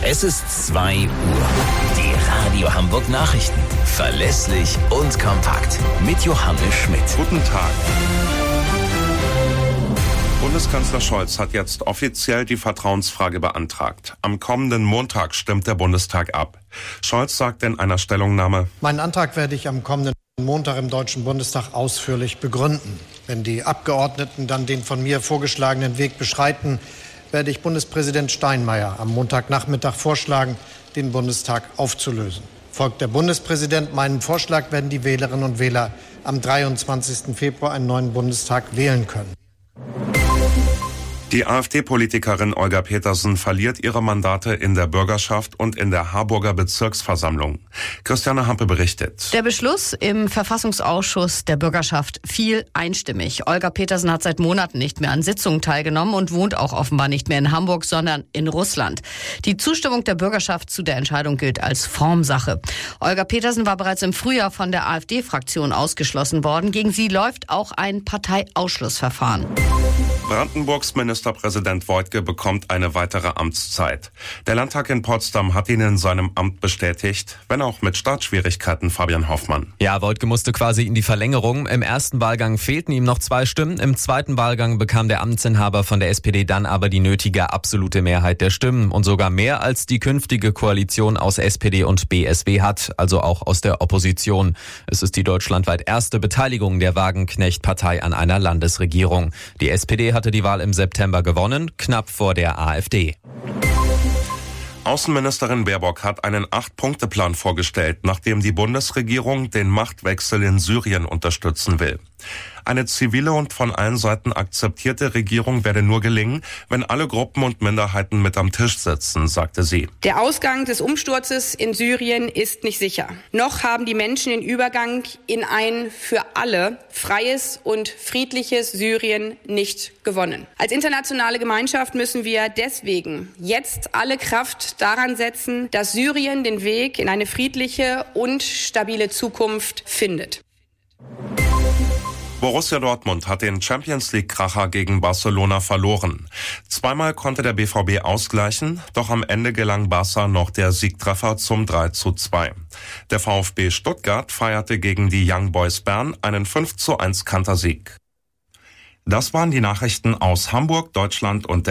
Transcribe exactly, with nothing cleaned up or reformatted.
Es ist zwei Uhr. Die Radio Hamburg Nachrichten. Verlässlich und kompakt. Mit Johannes Schmidt. Guten Tag. Bundeskanzler Scholz hat jetzt offiziell die Vertrauensfrage beantragt. Am kommenden Montag stimmt der Bundestag ab. Scholz sagt in einer Stellungnahme: Meinen Antrag werde ich am kommenden Montag im Deutschen Bundestag ausführlich begründen. Wenn die Abgeordneten dann den von mir vorgeschlagenen Weg beschreiten, werde ich Bundespräsident Steinmeier am Montagnachmittag vorschlagen, den Bundestag aufzulösen. Folgt der Bundespräsident meinem Vorschlag, werden die Wählerinnen und Wähler am dreiundzwanzigsten Februar einen neuen Bundestag wählen können. Die AfD-Politikerin Olga Petersen verliert ihre Mandate in der Bürgerschaft und in der Harburger Bezirksversammlung. Christiane Hampe berichtet. Der Beschluss im Verfassungsausschuss der Bürgerschaft fiel einstimmig. Olga Petersen hat seit Monaten nicht mehr an Sitzungen teilgenommen und wohnt auch offenbar nicht mehr in Hamburg, sondern in Russland. Die Zustimmung der Bürgerschaft zu der Entscheidung gilt als Formsache. Olga Petersen war bereits im Frühjahr von der AfD-Fraktion ausgeschlossen worden. Gegen sie läuft auch ein Parteiausschlussverfahren. Brandenburgs Ministerpräsident Woidke bekommt eine weitere Amtszeit. Der Landtag in Potsdam hat ihn in seinem Amt bestätigt, wenn auch mit Startschwierigkeiten. Fabian Hoffmann. Ja, Woidke musste quasi in die Verlängerung. Im ersten Wahlgang fehlten ihm noch zwei Stimmen. Im zweiten Wahlgang bekam der Amtsinhaber von der S P D dann aber die nötige absolute Mehrheit der Stimmen und sogar mehr als die künftige Koalition aus S P D und B S W hat, also auch aus der Opposition. Es ist die deutschlandweit erste Beteiligung der Wagenknecht-Partei an einer Landesregierung. Die S P D hatte die Wahl im September gewonnen, knapp vor der AfD. Außenministerin Baerbock hat einen Acht-Punkte-Plan vorgestellt, nachdem die Bundesregierung den Machtwechsel in Syrien unterstützen will. Eine zivile und von allen Seiten akzeptierte Regierung werde nur gelingen, wenn alle Gruppen und Minderheiten mit am Tisch sitzen, sagte sie. Der Ausgang des Umsturzes in Syrien ist nicht sicher. Noch haben die Menschen den Übergang in ein für alle freies und friedliches Syrien nicht gewonnen. Als internationale Gemeinschaft müssen wir deswegen jetzt alle Kraft daran setzen, dass Syrien den Weg in eine friedliche und stabile Zukunft findet. Borussia Dortmund hat den Champions-League-Kracher gegen Barcelona verloren. Zweimal konnte der B V B ausgleichen, doch am Ende gelang Barca noch der Siegtreffer zum drei zu zwei. Der VfB Stuttgart feierte gegen die Young Boys Bern einen fünf zu eins Kantersieg. Das waren die Nachrichten aus Hamburg, Deutschland und der